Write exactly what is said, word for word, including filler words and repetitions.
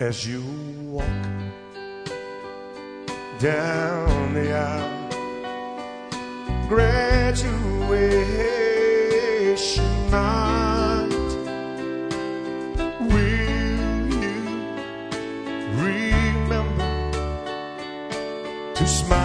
As you walk down the aisle, graduation night, will you remember to smile?